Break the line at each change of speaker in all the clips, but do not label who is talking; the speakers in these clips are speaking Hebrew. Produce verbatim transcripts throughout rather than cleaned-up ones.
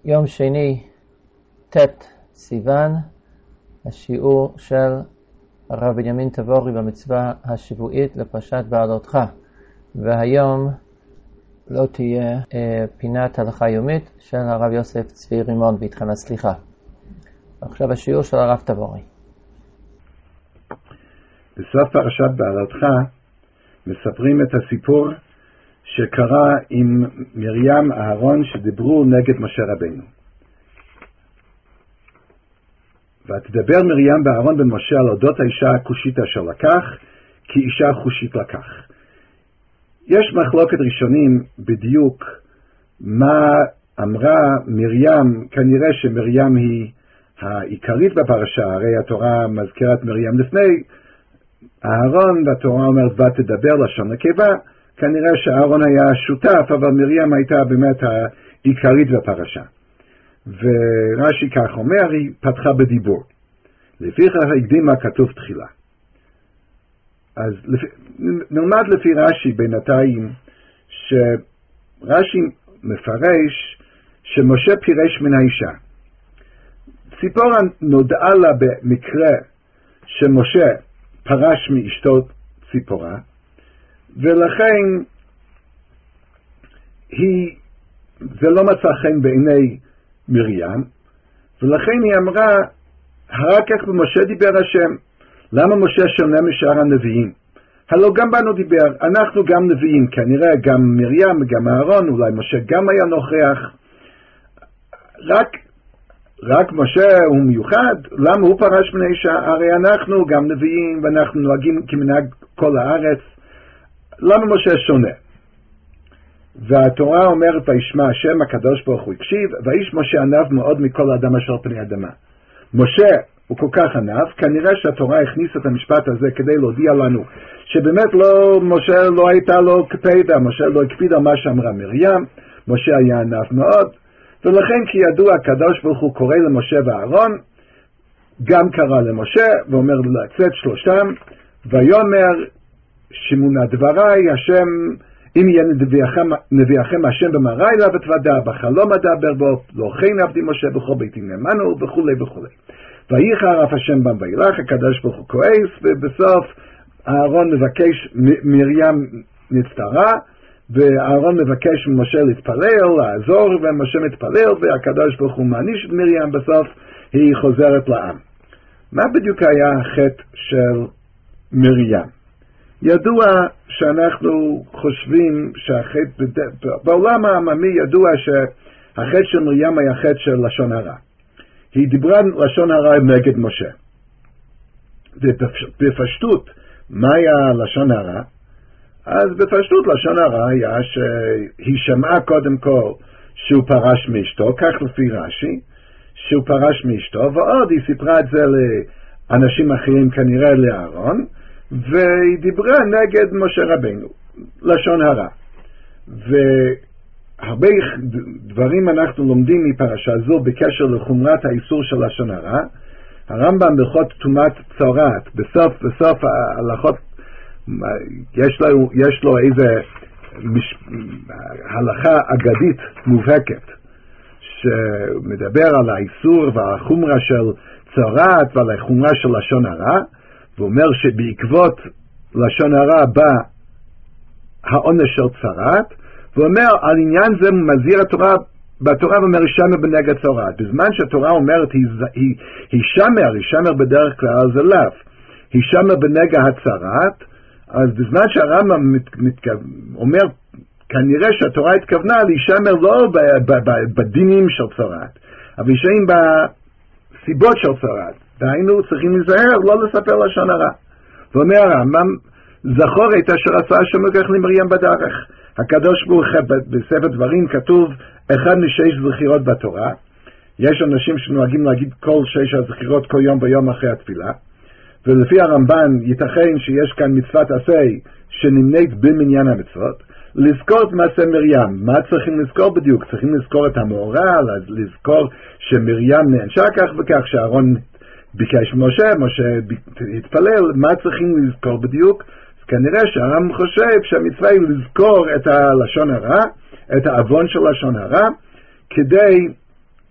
יום שני, ט' סיוון, השיעור של הרב בנימין תבורי במצווה השבועית לפרשת בעלותך. והיום לא תהיה אה, פינת הלכה יומית של הרב יוסף צבי רימון בהתחנה סליחה. עכשיו השיעור של הרב תבורי.
בסוף פרשת בעלותך מספרים את הסיפור שקרה עם מרים אהרון שדיברו נגד משה רבינו. ותדבר מרים ואהרון בן משה על אודות האישה הכושית אשר לקח, כי אישה חושית לקח. יש מחלוקת ראשונים בדיוק מה אמרה מרים. כנראה שמרים היא העיקרית בפרשה, הרי התורה מזכירת מרים לפני אהרון, והתורה אומרת ותדבר לשון נקבה. כנראה שאהרון היה שותף, אבל מרים הייתה באמת העיקרית בפרשה. ורש"י כך אומר, היא פתחה בדיבור. לפיכך הקדימה כתוב תחילה. אז לפי, נלמד לפי רש"י בינתיים, שרש"י מפרש שמשה פירש מן האישה. ציפורה נודעה לה במקרה שמשה פרש מאשתו ציפורה, ולכן היא, זה לא מצא חן בעיני מרים, ולכן היא אמרה, רק כך במשה דיבר השם. למה משה שונה משאר הנביאים? הלא גם בנו דיבר, אנחנו גם נביאים, כנראה גם מרים וגם אהרון, אולי משה גם היה נוכח. רק, רק משה הוא מיוחד, למה הוא פרש מן האישה? הרי אנחנו גם נביאים ואנחנו נוהגים כמנהג כל הארץ. למה משה שונה? והתורה אומרת וישמע השם הקדוש ברוך הוא הקשיב, ואיש משה ענב מאוד מכל האדם אשר פני אדמה. משה הוא כל כך ענב, כנראה שהתורה הכניסה את המשפט הזה כדי להודיע לנו שבאמת לא, משה לא הייתה לו קפידה, משה לא הקפיד על מה שאמרה מרים, משה היה ענב מאוד, ולכן כי ידוע הקדוש ברוך הוא קורא למשה ואהרון, גם קרא למשה ואומר לצאת שלושתם, ויאמר שמונה דברי השם, אם יהיה נביאכם, נביאכם השם במראה אליו ותוודע, בחלום אדבר בו, לא כן עבדי משה בכל ביתי נאמנו וכו' וכו'. וייחר אף השם בם וילך, הקדוש ברוך הוא כועס, ובסוף אהרון מבקש, מרים נצטרה, ואהרון מבקש ממשה להתפלל, לעזור, ומשה מתפלל, והקדוש ברוך הוא מעניש את מרים, בסוף היא חוזרת לעם. מה בדיוק היה החטא של מרים? ידוע שאנחנו חושבים שהחטא, בעולם העממי ידוע שהחטא של מרים היה חטא של לשון הרע. היא דיברה לשון הרע נגד משה. בפשטות, מה היה לשון הרע? אז בפשטות לשון הרע היה שהיא שמעה קודם כל שהוא פרש מאשתו, כך לפי רש"י, שהוא פרש מאשתו, ועוד היא סיפרה את זה לאנשים אחרים, כנראה לאהרון, והיא דיברה נגד משה רבינו, לשון הרע. והרבה דברים אנחנו לומדים מפרשה זו בקשר לחומרת האיסור של לשון הרע. הרמב"ם בהלכות טומאת צרעת, בסוף, בסוף ההלכות, יש לו, יש לו איזה מש, הלכה אגדית מובהקת, שמדבר על האיסור והחומרה של צרעת ועל החומרה של לשון הרע, ואומר שבעקבות לשון הרע בא העונש של צרעת, ואומר על עניין זה מזהיר התורה, בתורה ואומר שמר בנגע צרעת. בזמן שהתורה אומרת היא, היא, היא שמר, היא שמר בדרך כלל זה לאו, היא שמר בנגע הצרעת, אז בזמן שהרמב"ם מת, מת, אומר כנראה שהתורה התכוונה להישמר לא ב, ב, ב, בדינים של צרעת, אבל להישמר בסיבות של צרעת. דהיינו צריכים להיזהר לא לספר לשון הרע. ואומר הרמב"ם, זכור את אשר עשה השם אלוקיך למרים בדרך. הקדוש ברוך הוא בספר דברים כתוב אחד משש זכירות בתורה. יש אנשים שנוהגים להגיד כל שש הזכירות כל יום ביום אחרי התפילה, ולפי הרמב"ן ייתכן שיש כאן מצוות עשה שנמנית במניין המצוות. לזכור את מעשה מרים. מה צריכים לזכור בדיוק? צריכים לזכור את המאורע, לזכור שמרים נענשה כך וכך, שאהרון ביקש משה, משה התפלל. מה צריכים לזכור בדיוק? אז כנראה שהרמב"ם חושב שהמצווה היא לזכור את הלשון הרע, את העוון של לשון הרע, כדי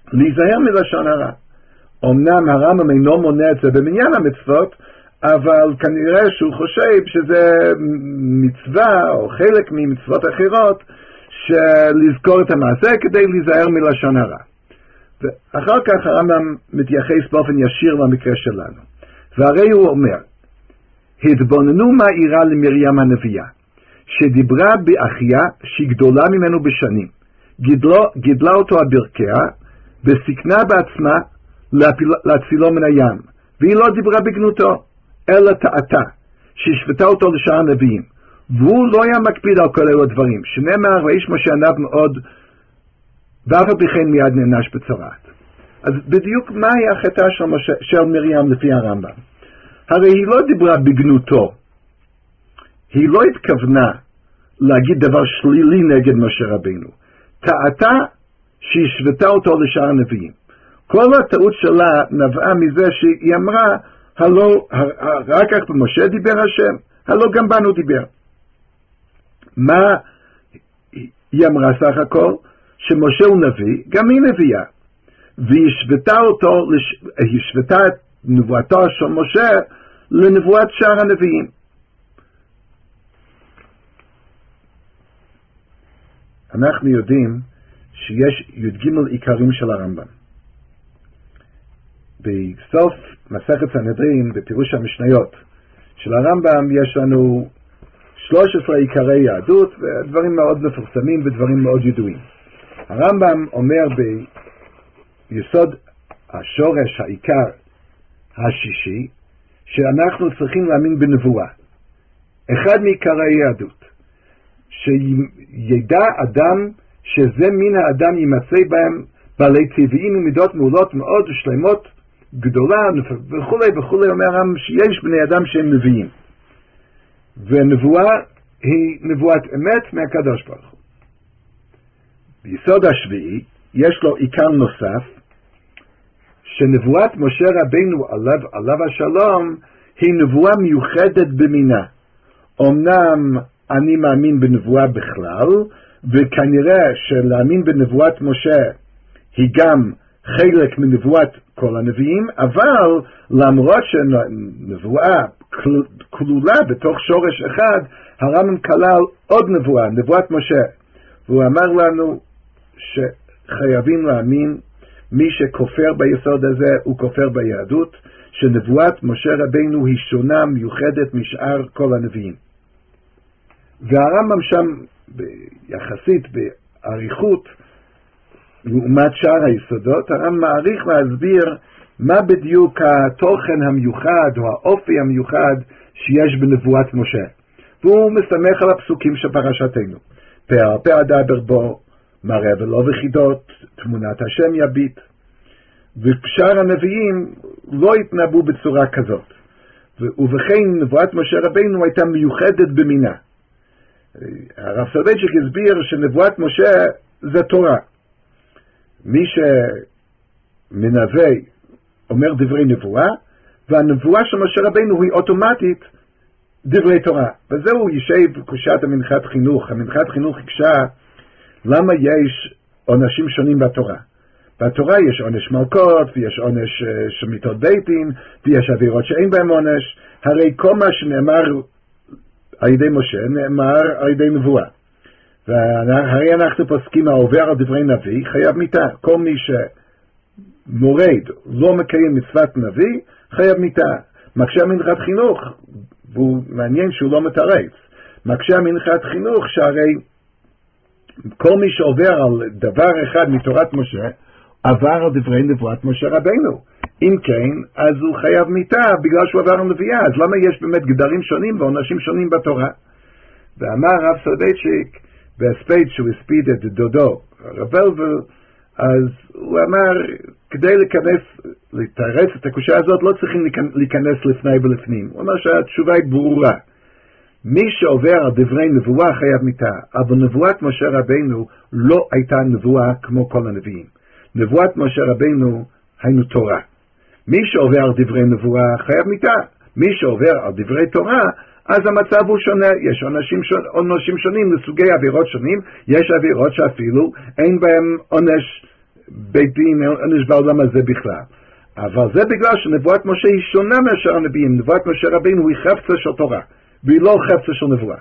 להיזהר מלשון הרע. אמנם הרמב"ם אינו מונה את זה במניין המצוות, אבל כנראה שהוא חושב שזה מצווה או חלק ממצוות אחרות שלזכור את המעשה כדי להיזהר מלשון הרע. ואחר כך הרמב"ם מתייחס באופן ישיר למקרה שלנו. והרי הוא אומר, התבוננו מה אירע למרים הנביאה, שדיברה באחיה שהיא גדולה ממנו בשנים, גידלו, גידלה אותו הברכיה, וסיכנה בעצמה להצילו מן הים, והיא לא דיברה בגנותו, אלא טעתה, שהשוותה אותו לשאר הנביאים, והוא לא היה מקפיד על כל אלו הדברים, שנאמר, ואיש משה ענב מאוד, ואף על פי כן מיד נענש בצרעת. אז בדיוק מה היה החטא של, משה, של מרים לפי הרמב"ם? הרי היא לא דיברה בגנותו, היא לא התכוונה להגיד דבר שלילי נגד משה רבינו, טעתה שהשוותה אותו לשאר הנביאים. כל הטעות שלה נבעה מזה שהיא אמרה, הלא, רק כך במשה דיבר השם, הלא גם בנו דיבר. מה היא אמרה סך הכל? שמשה הוא נביא, גם היא נביאה. והיא השוותה אותו, היא השוותה את נבואתו של משה לנבואת שאר הנביאים. אנחנו יודעים שיש י"ג עיקרים של הרמב"ם. בסוף מסכת סנהדרין, בפירוש המשניות של הרמב"ם, יש לנו שלושה עשר עיקרי יהדות, ודברים מאוד מפורסמים ודברים מאוד ידועים. הרמב"ם אומר ביסוד השורש, העיקר השישי, שאנחנו צריכים להאמין בנבואה. אחד מעיקרי יהדות, שידע אדם שזה מין האדם יימצא בהם בעלי טבעיים ומידות מעולות מאוד ושלמות גדולה וכו' וכו'. אומר הרמב"ם שיש בני אדם שהם נביאים, ונבואה היא נבואת אמת מהקדוש ברוך הוא. ביסוד השביעי יש לו עיקר נוסף, שנבואת משה רבינו עליו, עליו השלום היא נבואה מיוחדת במינה. אמנם אני מאמין בנבואה בכלל, וכנראה שלהאמין בנבואת משה היא גם חלק מנבואת כל הנביאים, אבל למרות שנבואה כלולה בתוך שורש אחד, הרמב"ם כלל עוד נבואה, נבואת משה. והוא אמר לנו שחייבים להאמין, מי שכופר ביסוד הזה הוא כופר ביהדות, שנבואת משה רבינו היא שונה מיוחדת משאר כל הנביאים. והרמב"ם שם יחסית בעריכות לעומת שאר היסודות, הרמב"ם מעריך להסביר מה בדיוק התוכן המיוחד או האופי המיוחד שיש בנבואת משה. והוא מסתמך על הפסוקים של פרשתנו. פה על פה אדבר בו, מראה ולא וחידות, תמונת השם יביט. ושאר הנביאים לא התנבאו בצורה כזאת. ובכן נבואת משה רבינו הייתה מיוחדת במינה. הרב סולובייצ'יק הסביר שנבואת משה זה תורה. מי שמנבא אומר דברי נבואה, והנבואה של משה רבינו היא אוטומטית דברי תורה. וזהו יישב קושת המנחת חינוך. המנחת חינוך הקשה למה יש עונשים שונים בתורה. בתורה יש עונש מלכות, ויש עונש של מיתות בית דין, ויש עבירות שאין בהם עונש. הרי כל מה שנאמר על ידי משה נאמר על ידי נבואה. והרי אנחנו פוסקים העובר על דברי נביא חייב מיתה. כל מי שמורד לא מקיים מצוות נביא חייב מיתה. מקשה מנחת חינוך, והוא מעניין שהוא לא מתרץ, מקשה מנחת חינוך שהרי כל מי שעובר על דבר אחד מתורת משה עבר על דברי נבואת משה רבינו. אם כן, אז הוא חייב מיתה בגלל שהוא עבר על נביאה. אז למה יש באמת גדרים שונים ועונשים שונים בתורה? ואמר רב סולובייצ'יק בהספד שהוא הספיד את דודו רב ולבל, אז הוא אמר כדי להיכנס, לתרץ את הקושיה הזאת לא צריכים להיכנס לפני ולפנים. הוא אמר שהתשובה היא ברורה. מי שעובר על דברי נבואה חייב מיתה, אבל נבואת משה רבינו לא הייתה נבואה כמו כל הנביאים. נבואת משה רבינו היינו תורה. מי שעובר על דברי נבואה חייב מיתה. מי שעובר על דברי תורה, אז המצב הוא שונה. יש עונשים, שונ... עונשים שונים לסוגי עבירות שונים. יש עבירות שאפילו אין בהם עונש בית דין עונש בעולם הזה בכלל. אבל זה בגלל שנבואת משה היא שונה מאשר הנביאים. נבואת משה רבינו היא חפצה של תורה, והיא לא חפצה של נבואה.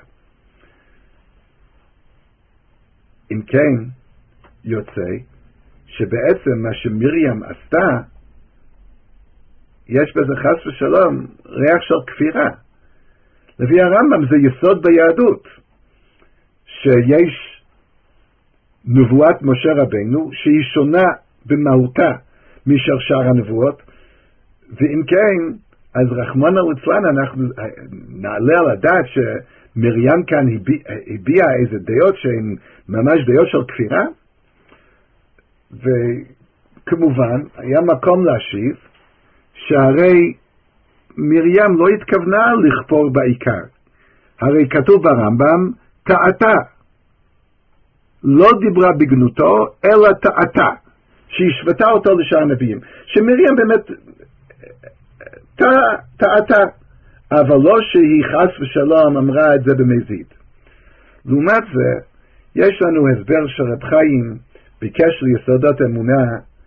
אם כן, יוצא שבעצם מה שמרים עשתה, יש בזה חס ושלום ריח של כפירה. לפי הרמב"ם זה יסוד ביהדות, שיש נבואת משה רבינו שהיא שונה במהותה משאר שאר הנבואות, ואם כן, אז רחמנא ליצלן אנחנו נעלה על הדעת שמרים כאן הביעה איזה דעות שהן ממש דעות של כפירה, וכמובן היה מקום להשיב שהרי מרים לא התכוונה לכפור בעיקר. הרי כתוב ברמב"ם טעתה, לא דיברה בגנותו אלא טעתה, שהשוותה אותו לשאר הנביאים, שמרים באמת טעתה, אבל לא שהיא חס ושלום אמרה את זה במזיד. לעומת זה יש לנו הסבר של רב חיים בקשר ליסודות אמונה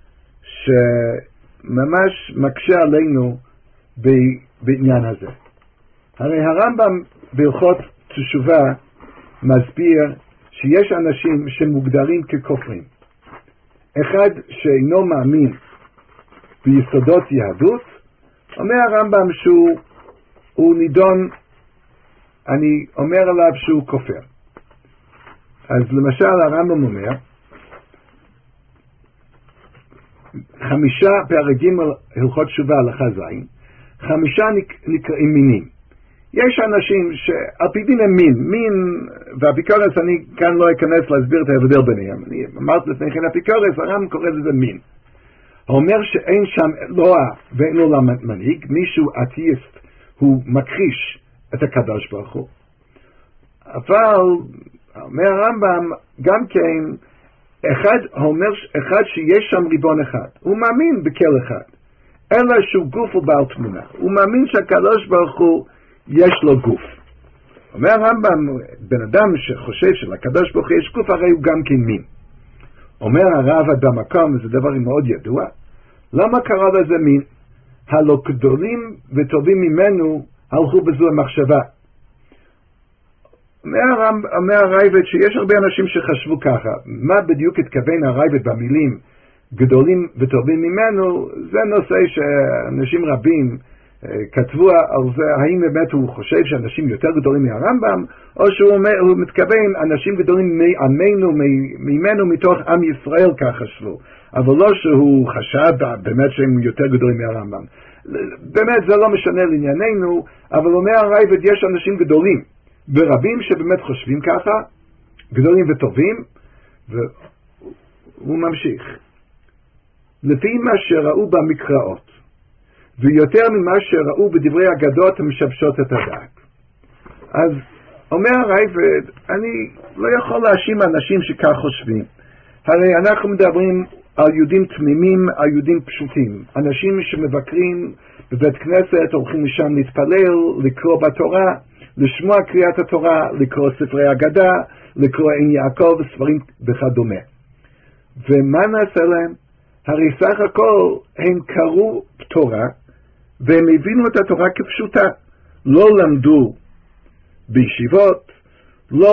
שממש מקשה עלינו בעניין הזה. הרי הרמב"ם בהלכות תשובה מסביר שיש אנשים שמוגדרים ככופרים. אחד שאינו מאמין ביסודות יהדות, אומר הרמב"ם שהוא הוא נידון, אני אומר עליו שהוא כופר. אז למשל הרמב"ם אומר, חמישה פרק ג' הלכות תשובה הלכה זין, חמישה נקראים מינים. יש אנשים שעל פי דין הם מין, מין והאפיקורס, אני כאן לא אכנס להסביר את ההבדל ביניהם. אני אמרתי לפני כן, האפיקורס, הרמב"ם קורא לזה מין. הוא אומר שאין שם אלוה ואין לו מנהיג, מישהו אתאיסט הוא מכחיש את הקדוש ברוך הוא. אבל אומר הרמב"ם גם כן, אחד אומר אחד שיש שם ריבון אחד, הוא מאמין בכל אחד, אלא שהוא גוף ובעל תמונה, הוא מאמין שהקדוש ברוך הוא יש לו גוף. אומר הרמב"ם, בן אדם שחושב שלקדוש ברוך הוא יש גוף, הרי הוא גם כן מין. אומר הרב במקום, וזה דבר מאוד ידוע, למה קרא לזה מין? הלא גדולים וטובים ממנו הלכו בזו המחשבה. אומר הרייבד שיש הרבה אנשים שחשבו ככה. מה בדיוק התכוון הרייבד במילים גדולים וטובים ממנו? זה נושא שאנשים רבים כתבו על זה, האם באמת הוא חושב שאנשים יותר גדולים מהרמב"ם, או שהוא הוא מתכוון אנשים גדולים מעמנו, ממנו מתוך עם ישראל, כך חשבו. אבל לא שהוא חשב באמת שהם יותר גדולים מהרמב"ם. באמת זה לא משנה לענייננו, אבל אומר הרייבד יש אנשים גדולים ורבים שבאמת חושבים ככה, גדולים וטובים, והוא ממשיך. לפי מה שראו במקראות, ויותר ממה שראו בדברי אגדות המשבשות את הדעת. אז אומר הרייבד, אני לא יכול להאשים אנשים שכך חושבים. הרי אנחנו מדברים על יהודים תמימים, על יהודים פשוטים. אנשים שמבקרים בבית כנסת, הולכים לשם להתפלל, לקרוא בתורה, לשמוע קריאת התורה, לקרוא ספרי אגדה, לקרוא עין יעקב, ספרים וכדומה. ומה נעשה להם? הרי סך הכל הם קראו תורה, והם הבינו את התורה כפשוטה. לא למדו בישיבות, לא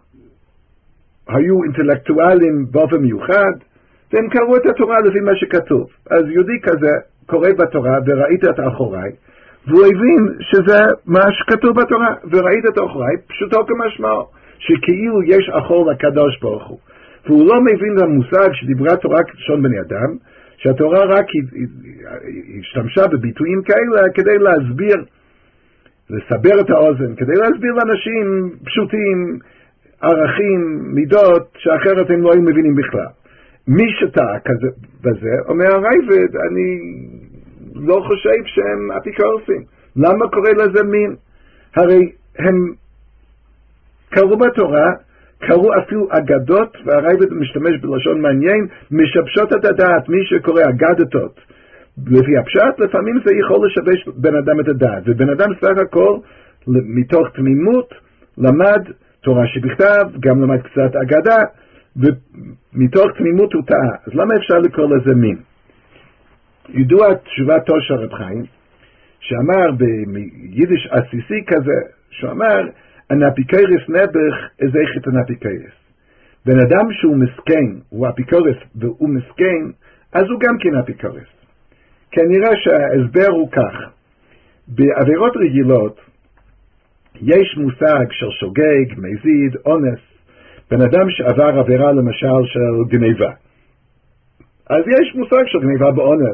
היו אינטלקטואלים באופן מיוחד, והם קראו את התורה לפי מה שכתוב. אז יהודי כזה קורא בתורה וראית את האחורי, והוא הבין שזה מה שכתוב בתורה, וראית את האחורי פשוטו כמשמעו, שכאילו יש אחור לקדוש ברוך הוא. והוא לא מבין את המושג שדיברה תורה כלשון בני אדם, שהתורה רק השתמשה בביטויים כאלה כדי להסביר, לסבר את האוזן, כדי להסביר לאנשים פשוטים, ערכים, מידות, שאחרת הם לא היו מבינים בכלל. מי שטעה כזה בזה, אומר הרייבד, אני לא חושב שהם אפיקורסים. למה קורא לזה מין? הרי הם קראו בתורה, קראו אפילו אגדות, והרייבד משתמש בלשון מעניין, משבשות את הדעת. מי שקורא אגדתות לפי הפשט, לפעמים זה יכול לשבש בן אדם את הדעת. ובן אדם סך הכל, מתוך תמימות, למד תורה שבכתב, גם למד קצת אגדה, ומתוך תמימות הוא טעה. אז למה אפשר לקרוא לזה מין? ידוע תשובתו של רב חיים, שאמר ביידיש עסיסי כזה, שאמר, אנפיקורס נבך איזכת אנפיקורס. בן אדם שהוא מסכן, הוא אפיקורס והוא מסכן, אז הוא גם כן אפיקורס. כנראה שההסבר הוא כך, בעבירות רגילות, יש מושג של שוגג, מזיד, אונס, בן אדם שעבר עבירה למשל של גניבה. אז יש מושג של גניבה באונס.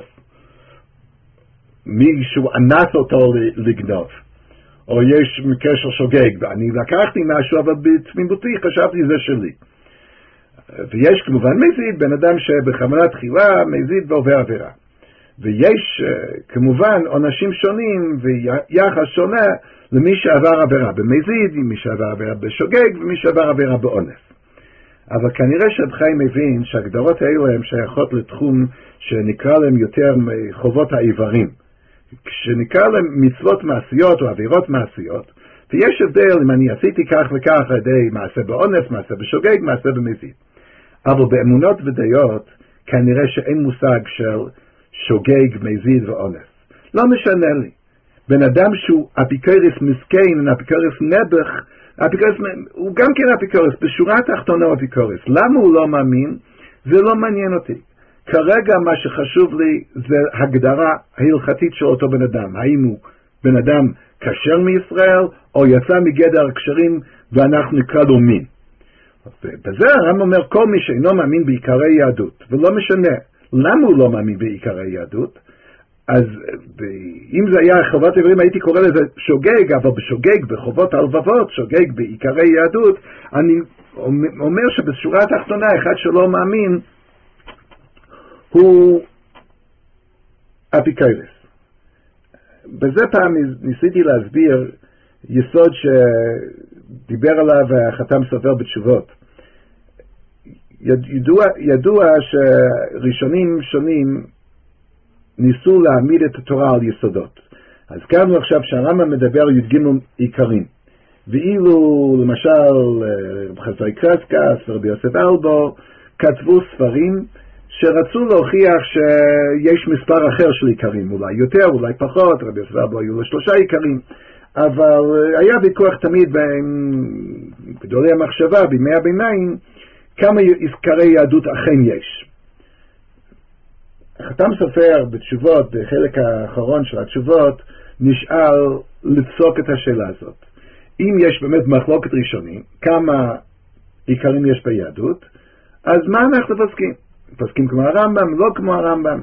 מישהו אנס אותו לגנוב. או יש מקרה של שוגג, ואני לקחתי משהו, אבל בתמימותי חשבתי זה שלי. ויש כמובן מזיד, בן אדם שבכוונה תחילה מזיד ועובר עבירה. ויש כמובן עונשים שונים ויחס שונה למי שעבר עבירה במזיד, מי שעבר עבירה בשוגג ומי שעבר עבירה באונס. אבל כנראה שרב חיים מבין שהגדרות האלה הן שייכות לתחום שנקרא להם יותר חובות העיוורים. כשנקרא להם מצוות מעשיות או עבירות מעשיות, ויש הבדל אם אני עשיתי כך וכך על ידי מעשה באונס, מעשה בשוגג, מעשה במזיד. אבל באמונות ודעות כנראה שאין מושג של שוגג, מזיד ואונס. לא משנה לי. בן אדם שהוא אפיקורס מסכן, אפיקורס נבך, אפיקורס, הוא גם כן אפיקורס, בשורה התחתונה אפיקורס. למה הוא לא מאמין? זה לא מעניין אותי. כרגע מה שחשוב לי זה הגדרה ההלכתית של אותו בן אדם. האם הוא בן אדם כשר מישראל, או יצא מגדר הקשרים ואנחנו נקרא לו מין. בזה הרמב"ם אומר, כל מי שאינו מאמין בעיקרי יהדות, ולא משנה למה הוא לא מאמין בעיקרי יהדות, אז אם זה היה חובת עברים הייתי קורא לזה שוגג, אבל בשוגג, בחובות הלבבות, שוגג בעיקרי יהדות, אני אומר שבשורה התחתונה אחד שלא מאמין הוא אפיקורס. בזה פעם ניסיתי להסביר יסוד שדיבר עליו החתם סופר בתשובות. ידוע, ידוע שראשונים שונים ניסו להעמיד את התורה על יסודות. אז כאן עכשיו שהרמב"ם מדבר על י"ג עיקרים. ואילו למשל רב חסאי קרסקס ורבי יוסף אלבו כתבו ספרים שרצו להוכיח שיש מספר אחר של עיקרים, אולי יותר, אולי פחות, רבי יוסף אלבו היו לו שלושה עיקרים, אבל היה ויכוח תמיד בין גדולי המחשבה בימי הביניים כמה עיקרי יהדות אכן יש. חתם סופר בתשובות, בחלק האחרון של התשובות, נשאל לפסוק את השאלה הזאת. אם יש באמת מחלוקת ראשונים, כמה עיקרים יש ביהדות, אז מה אנחנו פוסקים? פוסקים כמו הרמב"ם, לא כמו הרמב"ם.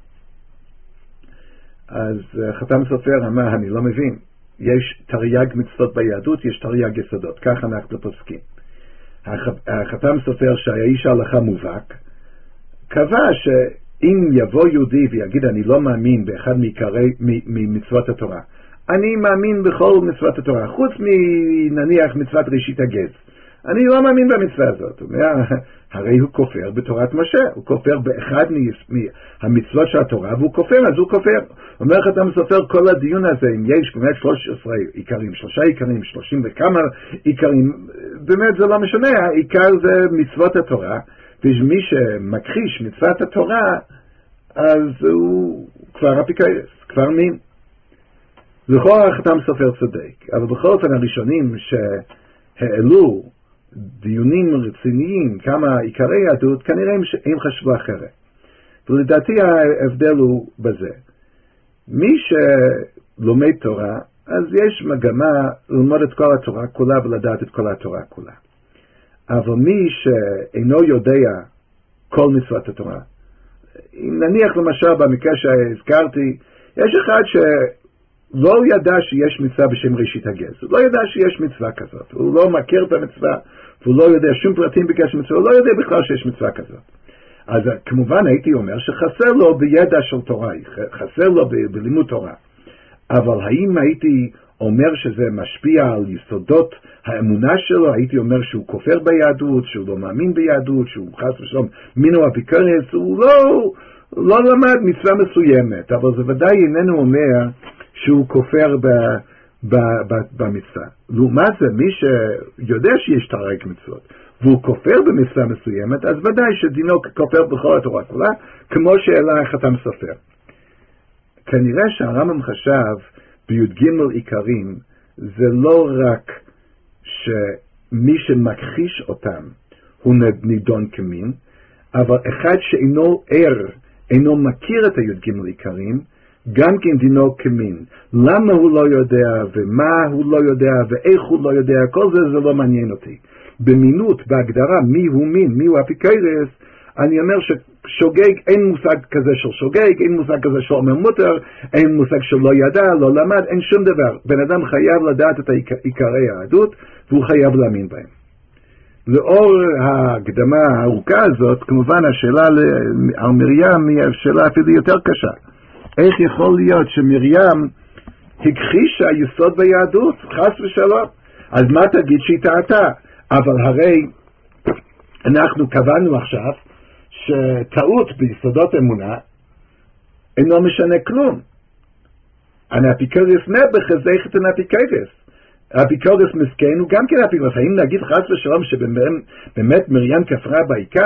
אז חתם סופר אמר, אני לא מבין. יש תרי"ג מצוות ביהדות, יש תרי"ג יסודות. כך אנחנו פוסקים. החתם סופר שהיה איש ההלכה מובהק, קבע שאם יבוא יהודי ויגיד אני לא מאמין באחד מעיקרי ממצוות התורה, אני מאמין בכל מצוות התורה, חוץ מנניח מצוות ראשית הגז, אני לא מאמין במצווה הזאת. הוא אומר, הרי הוא כופר בתורת משה, הוא כופר באחד מהמצוות של התורה והוא כופר, אז הוא כופר. אומר חתם סופר, כל הדיון הזה, אם יש באמת שלוש עשרה עיקרים, שלושה עיקרים, שלושים וכמה עיקרים, באמת זה לא משנה, העיקר זה מצוות התורה, ומי שמכחיש מצוות התורה, אז הוא כבר אפיקורס, כבר מין. לכאורה חתם סופר צודק, אבל בכל אופן הראשונים שהעלו דיונים רציניים כמה עיקרי יהדות, כנראה הם חשבו אחרת. ולדעתי ההבדל הוא בזה. מי שלומד תורה, אז יש מגמה ללמוד את כל התורה כולה ולדעת את כל התורה כולה. אבל מי שאינו יודע כל מצוות התורה, אם נניח למשל במקרה שהזכרתי, יש אחד שלא ידע שיש מצווה בשם ראשית הגז, הוא לא ידע שיש מצווה כזאת, הוא לא מכיר את המצווה, והוא לא יודע שום פרטים בקשר מצווה, הוא לא יודע בכלל שיש מצווה כזאת. אז כמובן הייתי אומר שחסר לו בידע של תורה, חסר לו ב- בלימוד תורה. אבל האם הייתי אומר שזה משפיע על יסודות האמונה שלו? הייתי אומר שהוא כופר ביהדות, שהוא לא מאמין ביהדות, שהוא חס ושלום מינו אפיקורס, הוא לא, לא למד מצווה מסוימת, אבל זה ודאי איננו אומר שהוא כופר ב, ב, ב, במצווה. לעומת זה, מי שיודע שיש תרי"ג מצוות, והוא כופר במצווה מסוימת, אז ודאי שדינו כופר בכל התורה כולה, כמו שהעלה החתם סופר. כנראה שהרמב"ם חשב בי"ג עיקרים, זה לא רק שמי שמכחיש אותם הוא נידון כמין, אבל אחד שאינו ער, אינו מכיר את הי"ג עיקרים, גם כן דינו כמין. למה הוא לא יודע, ומה הוא לא יודע, ואיך הוא לא יודע, כל זה זה לא מעניין אותי. במינות, בהגדרה, מי הוא מין, מי הוא אפיקורס, אני אומר ששוגג, אין מושג כזה של שוגג, אין מושג כזה של אומר מותר, אין מושג של לא ידע, לא למד, אין שום דבר. בן אדם חייב לדעת את עיקרי היהדות, והוא חייב להאמין בהם. לאור ההקדמה הארוכה הזאת, כמובן השאלה על מרים היא השאלה אפילו יותר קשה. איך יכול להיות שמרים הכחישה יסוד ביהדות, חס ושלום? אז מה תגיד שהיא טעתה? אבל הרי אנחנו קבענו עכשיו שטעות ביסודות אמונה אינו משנה כלום. האפיקורס נעבך חזק את האפיקורס. האפיקורס מסכן הוא גם כן אפיקורס. האם נגיד חס ושלום שבאמת מרים כפרה בעיקר?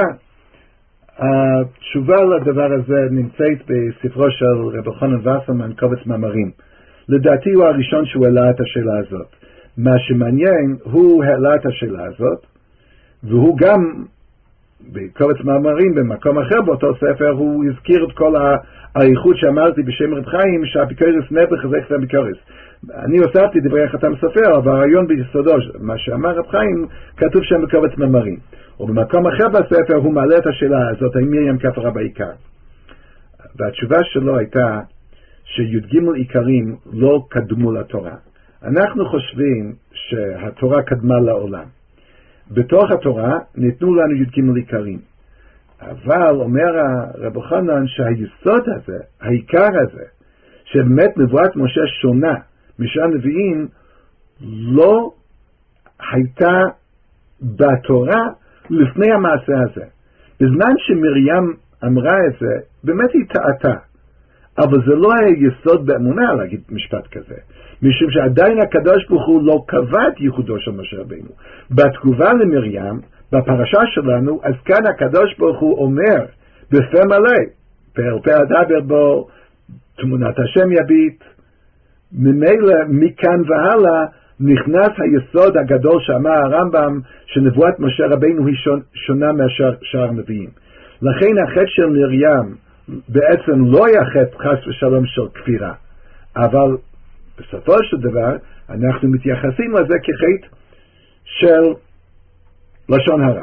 התשובה לדבר הזה נמצאת בספרו של רב חנן וסרמן, קובץ מאמרים. לדעתי הוא הראשון שהוא העלה את השאלה הזאת. מה שמעניין, הוא העלה את השאלה הזאת, והוא גם בקובץ מאמרים במקום אחר באותו ספר, הוא הזכיר את כל האריכות שאמרתי בשם רב חיים, שהאפיקורס נעבך חזק את האפיקורס. אני הוספתי דברי החתם סופר, אבל הרעיון ביסודו, מה שאמר רב חיים, כתוב שם בקובץ מאמרים. ובמקום אחר בספר הוא מעלה את השאלה הזאת, האם מרים כפרה בעיקר. והתשובה שלו הייתה שי"ג עיקרים לא קדמו לתורה. אנחנו חושבים שהתורה קדמה לעולם. בתוך התורה ניתנו לנו י"ג עיקרים. אבל אומר רב חנן שהיסוד הזה, העיקר הזה, שבאמת נבואת משה שונה משאר הנביאים, לא הייתה בתורה לפני המעשה הזה. בזמן שמרים אמרה את זה, באמת היא טעתה. אבל זה לא היה יסוד באמונה להגיד משפט כזה. משום שעדיין הקדוש ברוך הוא לא קבע את ייחודו של משה רבינו. בתגובה למרים, בפרשה שלנו, אז כאן הקדוש ברוך הוא אומר, בפה מלא, פר פה אדבר בו, תמונת השם יביט, ממילא מכאן והלאה, נכנס היסוד הגדול שאמר הרמב"ם, שנבואת משה רבינו היא שונה מהשאר הנביאים. לכן החטא של מרים בעצם לא היה חטא חס ושלום של כפירה, אבל בסופו של דבר אנחנו מתייחסים לזה כחטא של לשון הרע.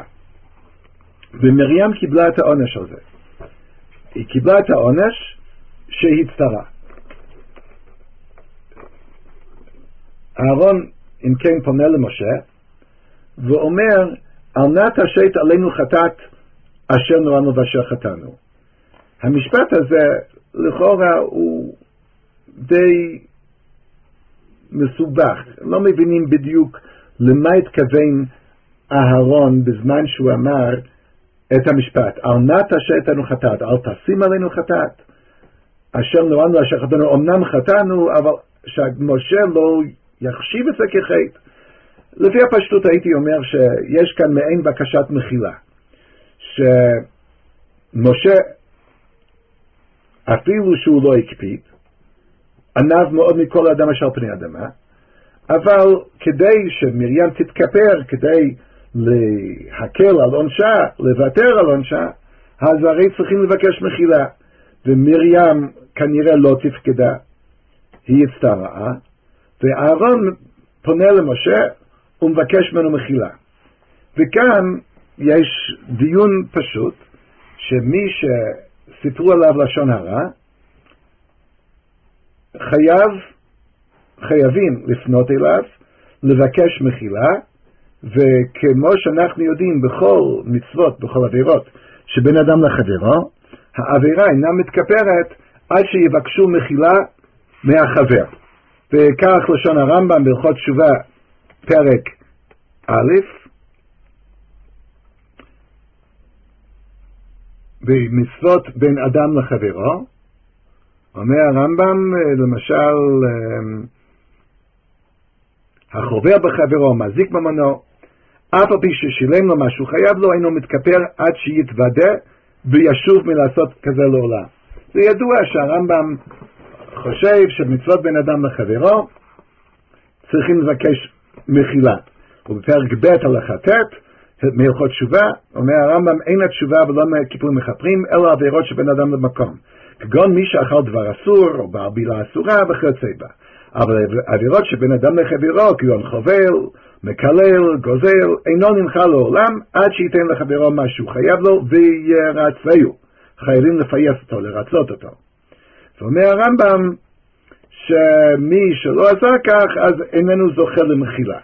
ומרים קיבלה את העונש הזה. היא קיבלה את העונש שהצטרה. אהרון אם כן פונה למשה ואומר, אל נא תשת עלינו חטאת אשר נורנו ואשר חטאנו. המשפט הזה לכאורה הוא די מסובך. לא מבינים בדיוק למה התכוון אהרון בזמן שהוא אמר את המשפט. אל נא תשת עלינו חטאת, אל תשים עלינו חטאת אשר נורנו ואשר חטאנו. אמנם חטאנו, אבל שמשה לא יחשיב את זה כחטא. לפי הפשטות הייתי אומר שיש כאן מעין בקשת מחילה, שמשה אפילו שהוא לא הקפיד, ענב מאוד מכל האדם אשר פני אדמה, אבל כדי שמרים תתכפר, כדי להקל על עונשה, לוותר על עונשה, אז הרי צריכים לבקש מחילה. ומרים כנראה לא תפקדה, היא הצטרעה, ואהרון פונה למשה ומבקש ממנו מחילה. וכאן יש דיון פשוט, שמי שסיפרו עליו לשון הרע, חייב, חייבים לפנות אליו, לבקש מחילה, וכמו שאנחנו יודעים בכל מצוות, בכל עבירות, שבין אדם לחברו, העבירה אינה מתכפרת עד שיבקשו מחילה מהחבר. וכך לשון הרמב"ם בהלכות תשובה פרק א', במצוות בין אדם לחברו, אומר הרמב"ם למשל, החובר בחברו, מזיק ממנו, אף על פי ששילם לו משהו חייב לו, אינו מתכפר עד שיתוודא וישוב מלעשות כזה לעולם. זה ידוע שהרמב"ם חושב שמצוות בין אדם לחברו צריכים לבקש מחילה. ובפרק ב' הלכה ט' מהלכות תשובה, אומר הרמב"ם, אין התשובה ולא כיפורים מכפרים, אלא עבירות שבין אדם למקום. כגון מי שאכל דבר אסור, או בעל בילה אסורה, וכיוצא בה. אבל עבירות שבין אדם לחברו, כגון חובל, מקלל, גוזל, אינו נמחה לעולם, עד שייתן לחברו משהו חייב לו, וירצהו. חייבים לפייס אותו, לרצות אותו. ואומר הרמב"ם, שמי שלא עשה כך, אז איננו זוכה למחילה.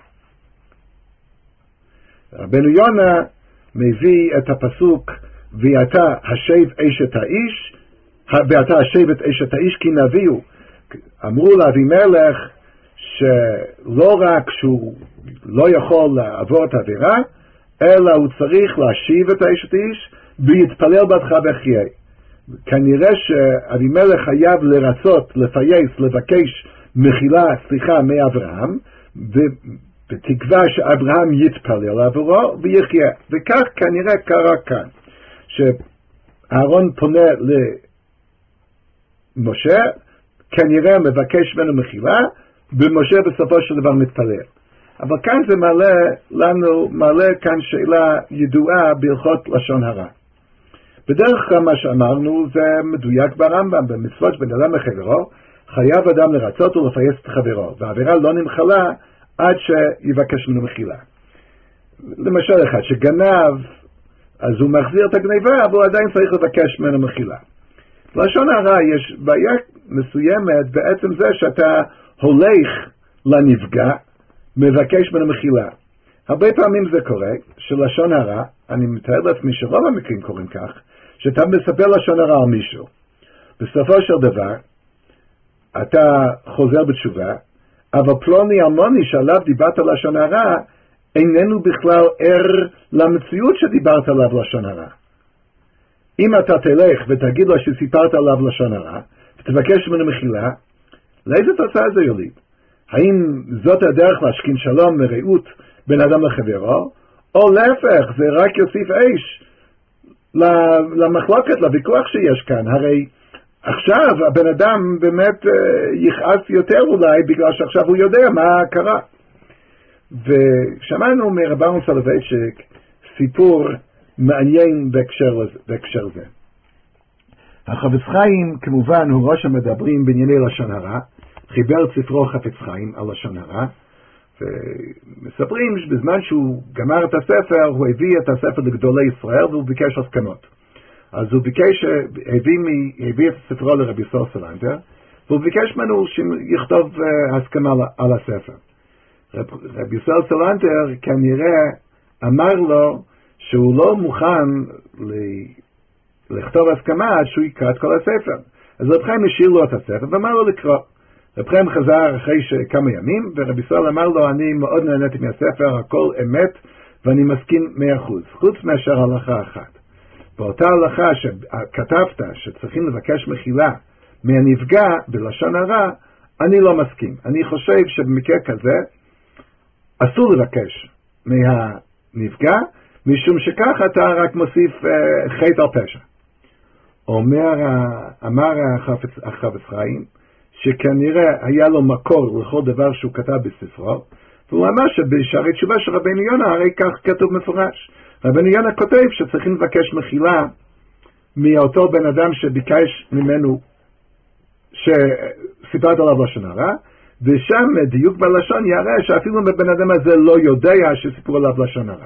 רבנו יונה מביא את הפסוק ואתה השב אשת האיש, ואתה השב את אשת האיש כי נביאו. אמרו לאבימלך שלא רק שהוא לא יכול לעבור את העבירה, אלא הוא צריך להשיב את אשת האיש ויתפלל בעדך וחיי. כנראה שאבימלך חייב לרצות, לפייס, לבקש מחילה, סליחה, מאברהם, ו... בתקווה שאברהם יתפלל עבורו ויחיה. וכך כנראה קרה כאן, שאהרון פונה למשה, כנראה מבקש ממנו מחילה, ומשה בסופו של דבר מתפלל. אבל כאן זה מעלה לנו, מעלה כאן שאלה ידועה בהלכות לשון הרע. בדרך כלל מה שאמרנו זה מדויק ברמב"ם, במצוות בין אדם לחברו, חייב אדם לרצות ולפייס את חברו, והעבירה לא נמחלה עד שיבקש ממנו מחילה. למשל אחד שגנב, אז הוא מחזיר את הגניבה, אבל הוא עדיין צריך לבקש ממנו מחילה. לשון הרע יש בעיה מסוימת בעצם זה שאתה הולך לנפגע, מבקש ממנו מחילה. הרבה פעמים זה קורה, שלשון הרע, אני מתאר לעצמי שרוב המקרים קוראים כך, שאתה מספר לשון הרע על מישהו. בסופו של דבר, אתה חוזר בתשובה, אבל פלוני אלמוני שעליו דיברת לשון הרע, איננו בכלל ער למציאות שדיברת עליו לשון הרע. אם אתה תלך ותגיד לו שסיפרת עליו לשון הרע, ותבקש ממנו מחילה, לאיזה תוצאה זה יוליד? האם זאת הדרך להשכין שלום ורעות בין אדם לחברו, או להפך, זה רק יוסיף אש למחלוקת, לוויכוח שיש כאן? הרי עכשיו הבן אדם באמת יכעס יותר אולי, בגלל שעכשיו הוא יודע מה קרה. ושמענו מרבנו סולובייצ'יק סיפור מעניין בהקשר, בהקשר זה. החפץ חיים כמובן הוא ראש המדברים בענייני לשון הרע, חיבר את ספרו חפץ חיים על לשון הרע, ומספרים שבזמן שהוא גמר את הספר הוא הביא את הספר לגדולי ישראל והוא ביקש הסכמות. אז הוא ביקש, הביא, מ, הביא את ספרו לרבי יוסף סלנטר, והוא ביקש ממנו שיכתוב uh, הסכמה על הספר. רב, רבי יוסף סלנטר כנראה אמר לו שהוא לא מוכן ל, לכתוב הסכמה עד שהוא יקרא את כל הספר. אז רב חיים השאיר לו את הספר ואמר לו לקרוא. רב חיים חזר אחרי כמה ימים, ורבי יוסף אמר לו, אני מאוד נהניתי מהספר, הכל אמת, ואני מסכים מאה אחוז, חוץ מאשר הלכה אחת. באותה הלכה שכתבת שצריכים לבקש מחילה מהנפגע בלשון הרע, אני לא מסכים. אני חושב שבמקרה כזה אסור לבקש מהנפגע, משום שכך אתה רק מוסיף uh, חטא על פשע. אומר, אמר החפץ, החפץ חיים, שכנראה היה לו מקור לכל דבר שהוא כתב בספרו, והוא אמר שבשערי תשובה של רבנו יונה, הרי כך כתוב מפורש. רבנו יונה כותב שצריכים לבקש מחילה מאותו בן אדם שביקש ממנו שסיפרת עליו לשון הרע, ושם דיוק בלשון יראה שאפילו בבן אדם הזה לא יודע שסיפרו עליו לשון הרע.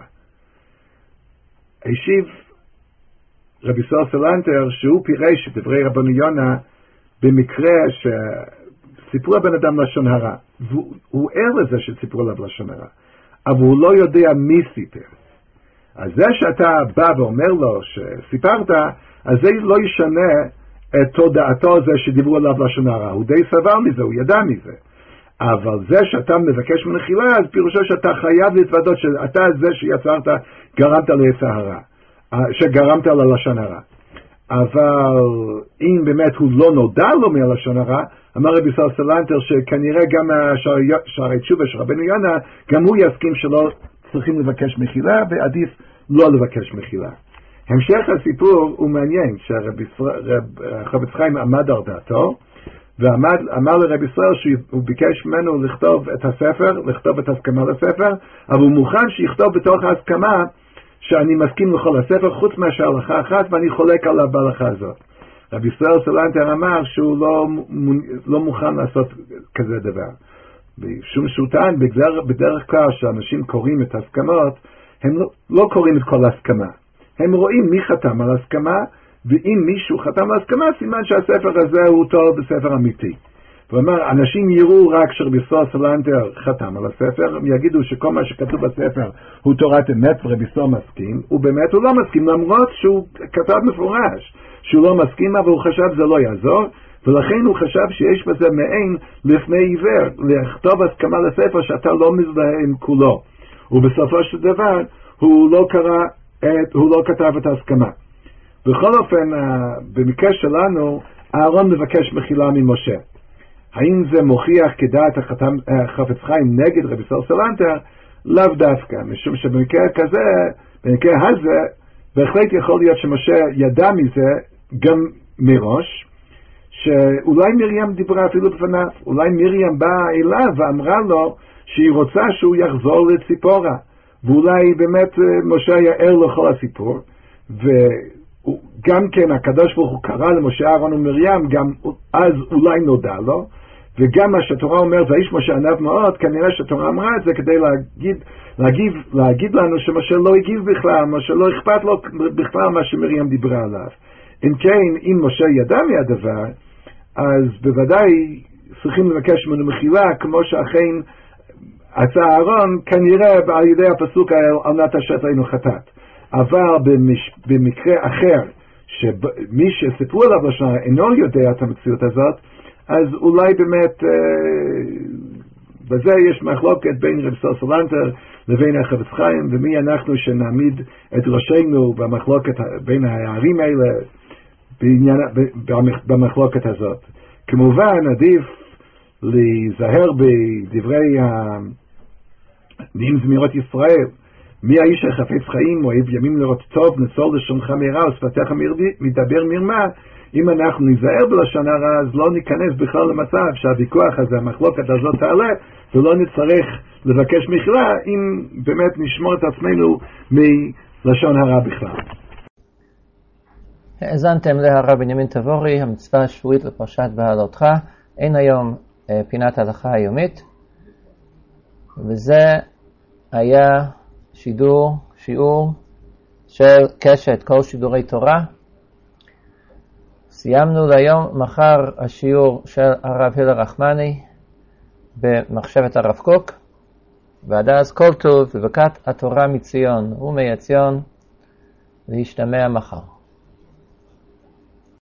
השיב רבי יוסף סלנטר שהוא פירש את דברי רבנו יונה במקרה שסיפרו הבן אדם לשון הרע, והוא ער לזה שסיפרו עליו לשון הרע, אבל הוא לא יודע מי סיפר. אז זה שאתה בא ואומר לו שסיפרת, אז זה לא ישנה את תודעתו זה שדיברו עליו לשון הרע. הוא די סבל מזה, הוא ידע מזה. אבל זה שאתה מבקש מנחילה, אז פירושו שאתה חייב להתוודות שאתה זה שיצרת, גרמת לעצה הרע, שגרמת ללשון הרע. אבל אם באמת הוא לא נודע לו מהלשון הרע, אמר רבי יוסף סלנטר שכנראה גם שערי תשובה של רבנו יונה, גם הוא יסכים שלא צריכים לבקש מחילה ועדיף לא לבקש מחילה. המשך הסיפור הוא מעניין, שהחפץ חיים עמד על דעתו, ואמר לרב ישראל שהוא ביקש ממנו לכתוב את הספר, לכתוב את הסכמה לספר, אבל הוא מוכן שיכתוב בתוך ההסכמה שאני מסכים לכל הספר, חוץ מאשר הלכה אחת, ואני חולק על ההלכה הזאת. רב ישראל סלנטר אמר שהוא לא, לא מוכן לעשות כזה דבר. בשום שוטן, בדרך, בדרך כלל שאנשים קוראים את ההסכמות, הם לא, לא קוראים את כל ההסכמה. הם רואים מי חתם על הסכמה, ואם מישהו חתם על הסכמה, סימן שהספר הזה הוא טוב בספר אמיתי. הוא אומר, אנשים יראו רק שרבי ישראל סלנטר חתם על הספר, הם יגידו שכל מה שכתוב בספר הוא תורת אמת ורבי ישראל מסכים, ובאמת הוא לא מסכים, למרות שהוא כתב מפורש שהוא לא מסכים, אבל הוא חשב זה לא יעזור, ולכן הוא חשב שיש בזה מעין לפני עיוור, לכתוב הסכמה לספר שאתה לא מזדהה עם כולו. ובסופו של דבר, הוא לא קרא, את, הוא לא כתב את ההסכמה. בכל אופן, במקרה שלנו, אהרון מבקש מחילה ממשה. האם זה מוכיח כדעת החתם, החפץ חיים נגד רבי ישראל סלנטר? לאו דווקא, משום שבמקרה כזה, במקרה הזה, בהחלט יכול להיות שמשה ידע מזה גם מראש, שאולי מרים דיברה אפילו בפניו, אולי מרים באה אליו ואמרה לו שהיא רוצה שהוא יחזור לציפורה, ואולי באמת משה היה ער לכל הסיפור, וגם כן הקדוש ברוך הוא קרא למשה אהרון ומרים, גם אז אולי נודע לו, וגם מה שהתורה אומרת, והאיש משה ענב מאוד, כנראה שהתורה אמרה את זה כדי להגיד, להגיב, להגיד לנו שמשה לא הגיב בכלל, משה לא אכפת לו בכלל מה שמרים דיברה עליו. אם כן, אם משה ידע מהדבר, אז בוודאי צריכים לבקש ממנו מחילה, כמו שאכן עשה אהרון, כנראה על ידי הפסוק על נט אשר תעינו חטאת. אבל במש, במקרה אחר, שמי שסיפרו עליו לשון הרע אינו יודע את המציאות הזאת, אז אולי באמת אה, בזה יש מחלוקת בין רב ישראל סלנטר לבין החפץ חיים, ומי אנחנו שנעמיד את ראשנו במחלוקת בין הערים האלה, בעניין, במחלוקת הזאת. כמובן עדיף להיזהר בדברי נעים זמירות ישראל, מי האיש החפץ חיים אוהב ימים לראות טוב, נצור לשונך מהרע ושפתיך מדבר מרמה. אם אנחנו ניזהר בלשון הרע, אז לא ניכנס בכלל למצב שהוויכוח הזה, המחלוקת הזאת תעלה, ולא נצטרך לבקש מחילה אם באמת נשמור את עצמנו מלשון הרע בכלל.
האזנתם להרב בנימין תבורי, המצווה השבועית לפרשת בהעלותך. אין היום אה, פינת הלכה היומית, וזה היה שידור, שיעור של קשת, כל שידורי תורה. סיימנו להיום, מחר השיעור של הרב הלל רחמני במחשבת הרב קוק, ועד אז כל טוב בברכת התורה מציון ומהציון, להשתמע מחר.